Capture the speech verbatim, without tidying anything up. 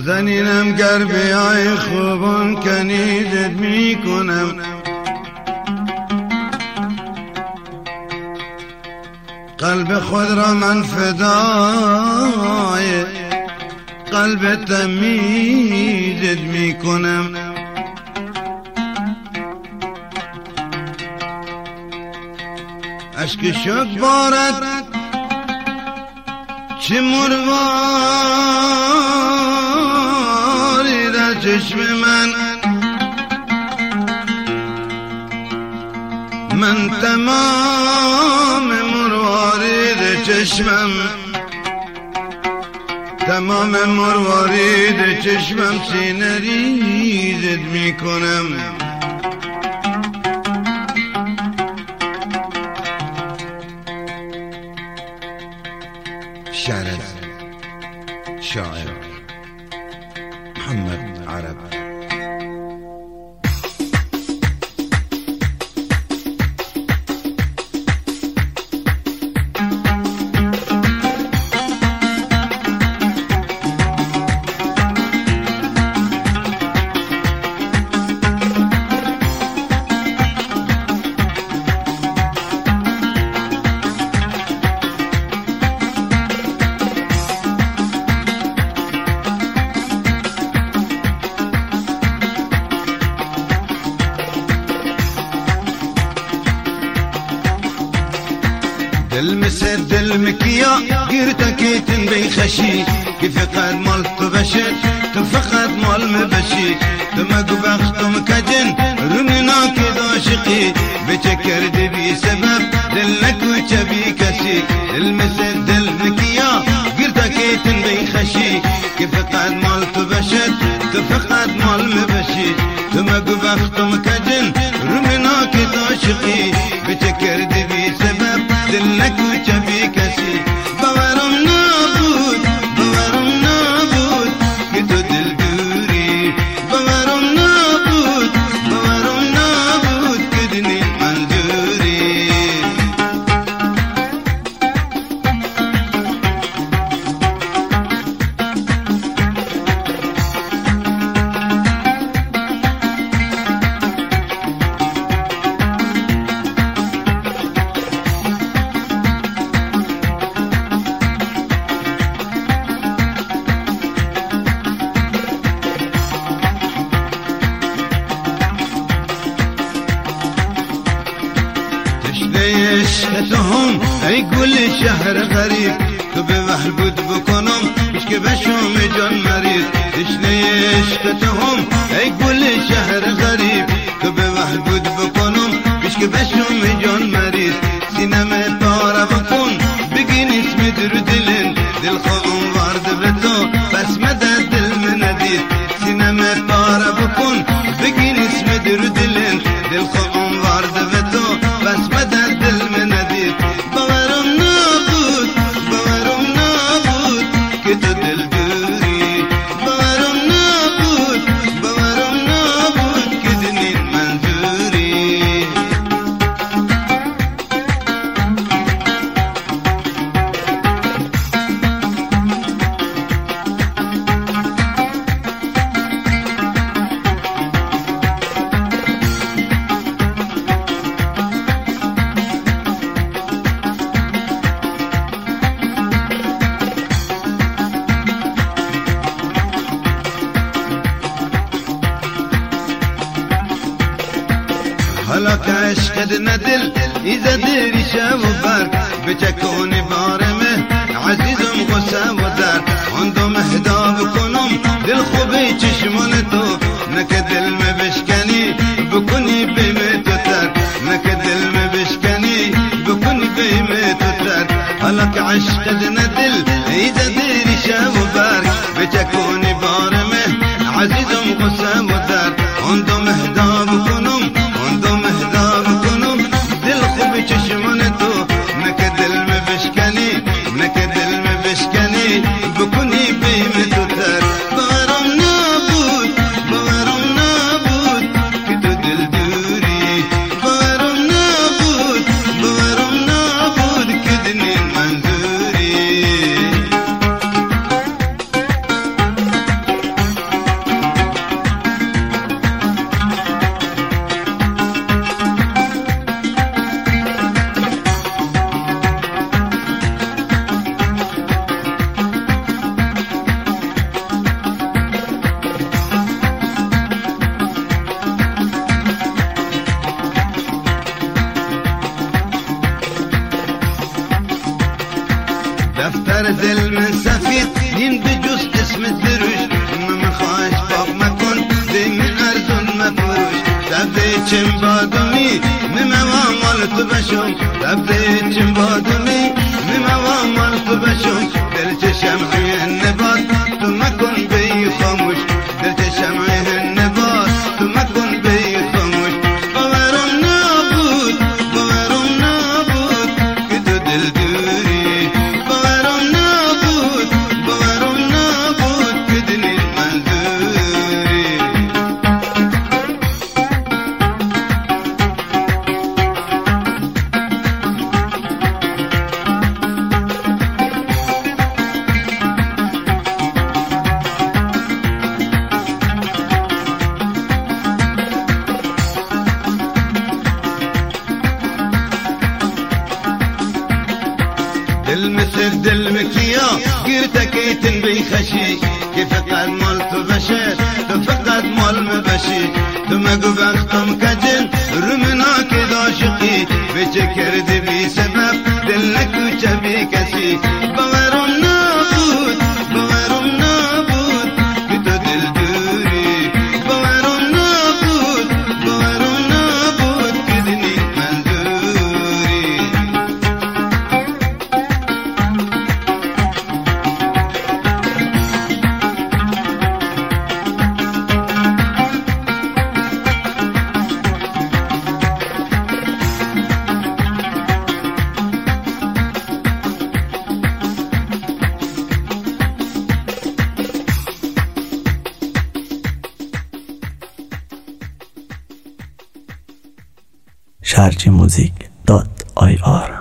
نازنینم گر بیای خوبان کنیدت میکنم، قلب خود را من فدای قلب تمیزت میکنم. اشک شک بارد چه مرواری در چشم من، من تمام مروارید چشمم، تمام مروارید چشمم سینه ریزت میکنم. شعر شاعر محمد عرب. دل مثل دل مكيا غيرتك تنبي خشي كيف قد مال تبشت تفقد مال مبشي تمك بختم كجن رمنا كذا شقي بتكر دبي سبب دلك وشبي كسي. دل مثل دل مكيا غيرتك تنبي خشي كيف قد مال تبشت تفقد مال مبشي تمك بختم كجن رمنا كذا شقي بتكر دبي سبب دلك وشبي كسي. باورم نابود باورم نابود كتو دل دوري، باورم نابود باورم نابود كدني منظوري. عشقتهم ای گل شهر غریب تو به وحبود بکنم پیش که بشم جان مرید. تشنه عشقتهم ای گل شهر غریب تو به وحبود بکنم پیش که بشم جان مرید. سینم پاره بکن بگین اسم در دلن دل خواهم وارد به تو بس مدد دل من ندید. سینم پاره بکن بگین اسم در دلن دل خواهم وارد به تو بس مدد دل من ندید. باورم نابود باورم نابود که تو دل دوری، باورم نابود باورم نابود که دنین منظوری. حالا که عشقت ندل ایزا دیری شب و برگ بچکونی بارمه عزیزم غصه و درد آن دو مهدا بکنم دل خوبی چشمان تو نکه دل می بشکنی بکنی بیم تو تر نکه دل می بشکنی بکنی بیم تو تر. حالا که عشقت ندل ایزا دیری شب و برگ بچکونی بارمه عزیزم غصه و درد آن دو مهدا بکنم آن دو مهدا بکنم دل خوبی چشمان تو نکه دل می بشکنی نکه دل می بشکنی بکنی بیم تو تر. باورم نابود باورم نابود که تو دل دوری، باورم نابود باورم نابود که دنین منظوری. دفتر دل من سفید نیم بجوز اسم دروش من خواهش باق مکن دی من ارزون مفروش دبده چم بادمی مموام مال تو بشم دبده چم بادمی مموام مال تو بشم دل چشم عین نبات تو مکن بی خاموش دل چشم عین نبات تو مکن بی خاموش باورم نبود باورم نبود که تو دل دوری باورم نبود باورم نبود که دنی منظوری دل مثل دل مكيا قرتك يتنبي خشي كيف فقد مال تبشر فقد مال مبشي ثم قبل تم كجن رمنا كذا شقي بشكر دبي سبب دلك وشبي كسي باورم نابود باورم نابود كتو دل دوري باورم نابود باورم نابود كدني منظوري شارجی موزیک دات آی آر